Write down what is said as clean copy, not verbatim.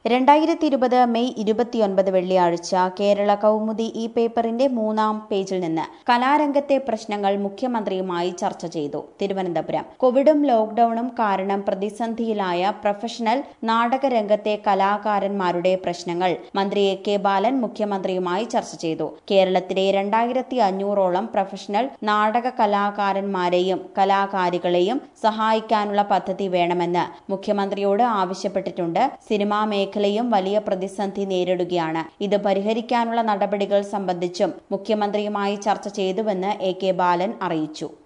2020 May 29 വെള്ളിയാഴ്ച കേരള കൗമുദി ഈ പേപ്പറിന്റെ 3-ാം പേജിൽ നിന്ന് കലാരംഗത്തെ പ്രശ്നങ്ങൾ മുഖ്യമന്ത്രിയുമായി ചർച്ച ചെയ്തു. തിരുവനന്തപുരം. കോവിഡും ലോക്ഡൌണും കാരണം പ്രതിസന്ധിയിലായ പ്രൊഫഷണൽ നാടകരംഗത്തെ കലാകാരന്മാരുടെ പ്രശ്നങ്ങൾ മന്ത്രി എ.കെ. ബാലൻ മുഖ്യമന്ത്രിയുമായി ചർച്ച ചെയ്തു. കേരളത്തിലെ 2500ഓളം പ്രൊഫഷണൽ നാടക കലാകാരന്മാരെയും കലാകാരികളെയും സഹായിക്കാനുള്ള പദ്ധതി വേണമെന്ന് മുഖ്യമന്ത്രിയോട് ആവശ്യപ്പെട്ടിട്ടുണ്ട്. സിനിമാ മേഖലയും വലിയ പ്രതിസന്ധി നേരിടുകയാണ്. ഇത് പരിഹരിക്കാനുള്ള നടപടികൾ സംബന്ധിച്ചും മുഖ്യമന്ത്രിയുമായി ചർച്ച ചെയ്തുവെന്ന് എ.കെ. ബാലൻ അറിയിച്ചു.